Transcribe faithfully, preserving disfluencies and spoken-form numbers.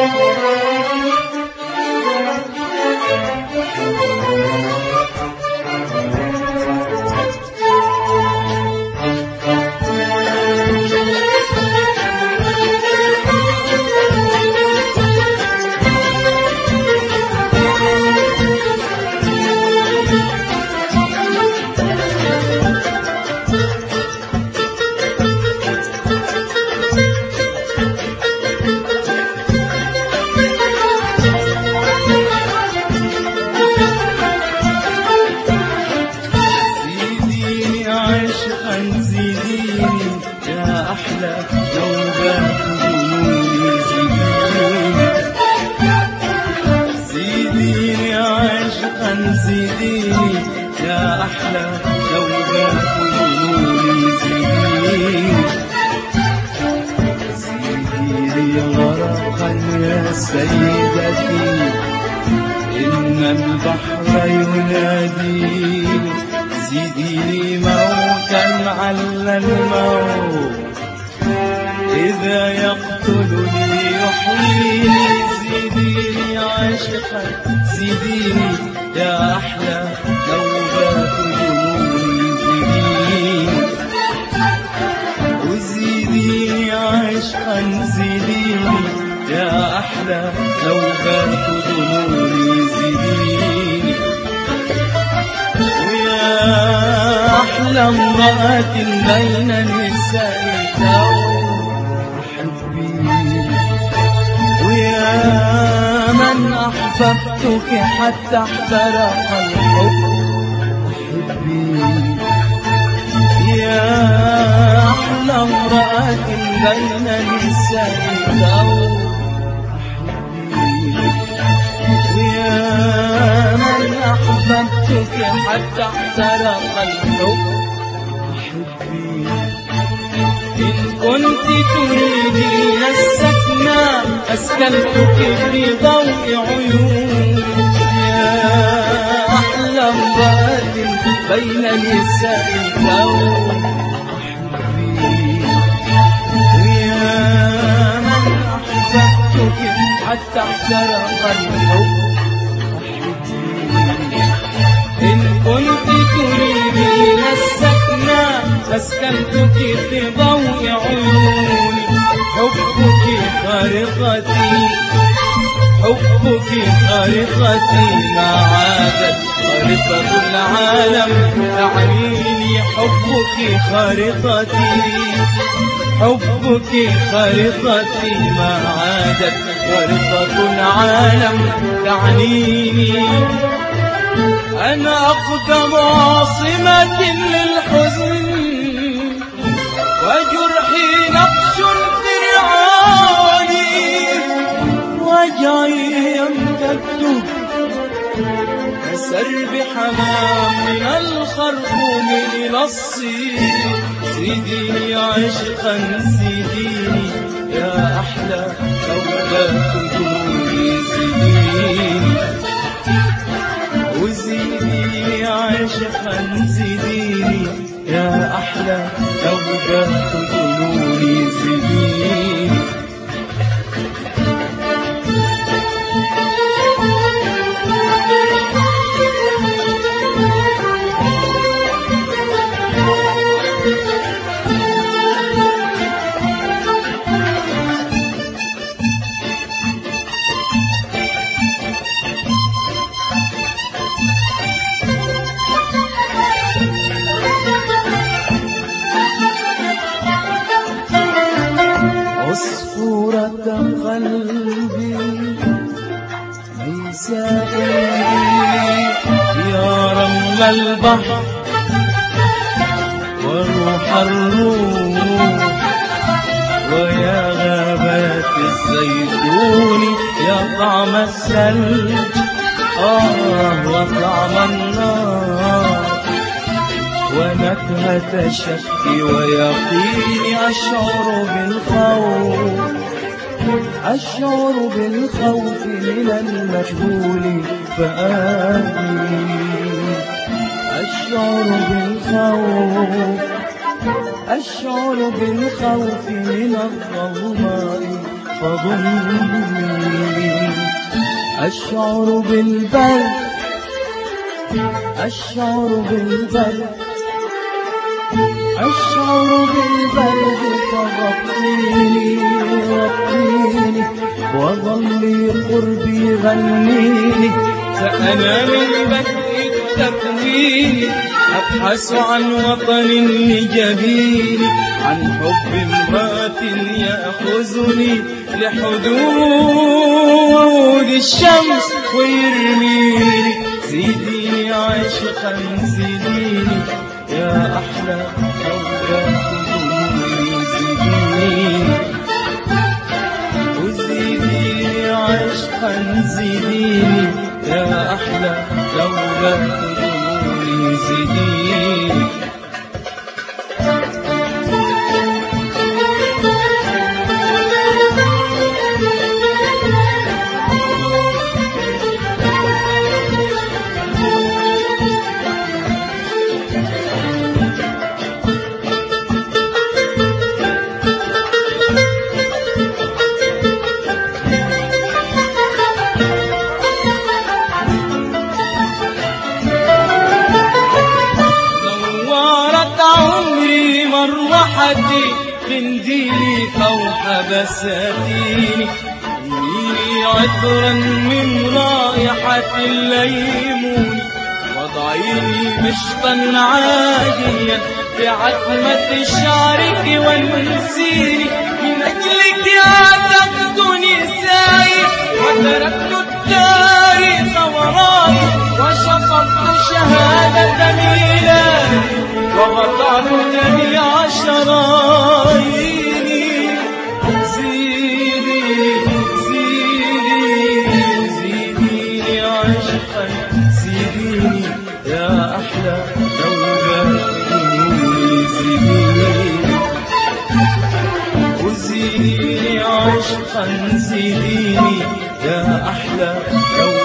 زيديني يا أحلى ذوبات ظنوني زيديني زيديني غرقا يا سيدتي إن البحر يناديني زيديني موتا على الموت إذا يقتلني يحييني زيديني عاشقا زيديني يا أحلى ذوبات ظنوني زيديني وزيديني عاشقا زيديني يا أحلى ذوبات ظنوني زيديني ويا أحلى امرأة بين نساء ويا من أحببتك حتى احترق الحب أحبيني يا أحلى امرأة بين نساء أحبيني ويا من أحببتك حتى احترق الحب أحبيني إن كنت تريدين السكنى أسكنتك في ضوء عيوني يا أحلى امرأة بين نساء الكون أحبيني ويا من أحببتك حتى احترق الحب أحبيني إن كنت تريدين السكنى أسكنتك في ضوء عيوني حبك خارقتي حبك خارقتي ما عادت خارقة العالم تعنيني حبك خارقتي حبك خارقتي ما عادت خارقة العالم تعنيني أنا أقدم عاصمة للحزن وجرحي نقش فرعوني وجعي يمتد كسرب حمام من الخرطوم إلى الصين زيديني عشقا زيديني يا أحلى ذوبات ظنوني زيديني وزيديني عاشقا زيديني يا أحلى ذوبات ظنوني زيديني عصفورة قلبي ليس يا رمل البحر وروح الروح ويا غابات الزيتون يا طعم الثلج آه وطعم النار ونكهة الشك ويقيني أشعر بالخوف أشعر بالخوف من المجهول فآتي أشعر بالخوف أشعر بالخوف من الظلماء فضمني. أشعر بالبرد أشعر بالبرد أشعر بالبرد فغطيني غطيني وظلي قربي غنيني. فأنا من بدء التكوين أبحث عن وطن لجبيني، عن حب امرأة يأخذني لحدود الشمس ويرميني. زيديني عاشقا زيديني يا أحلى دولة خذوني. زيديني وزيديني عاشقا زيديني يا أحلى دولة خذوني. زيديني قنديلي فوح بساتيني، حميلي عطرا من رائحة الليمون، وضعيني مشطا عاجيا بعتمة شعرك وانسيني. من أجلك عتقت نسائي وتركت التاريخ وراي، وشطبت شهادة ميلادي وقطعت جميع شراييني. زيدي زيدي زيديني عاشقا زيديني يا أحلى دولة خذوني. زيديني وزيديني عاشقا زيديني يا أحلى دولة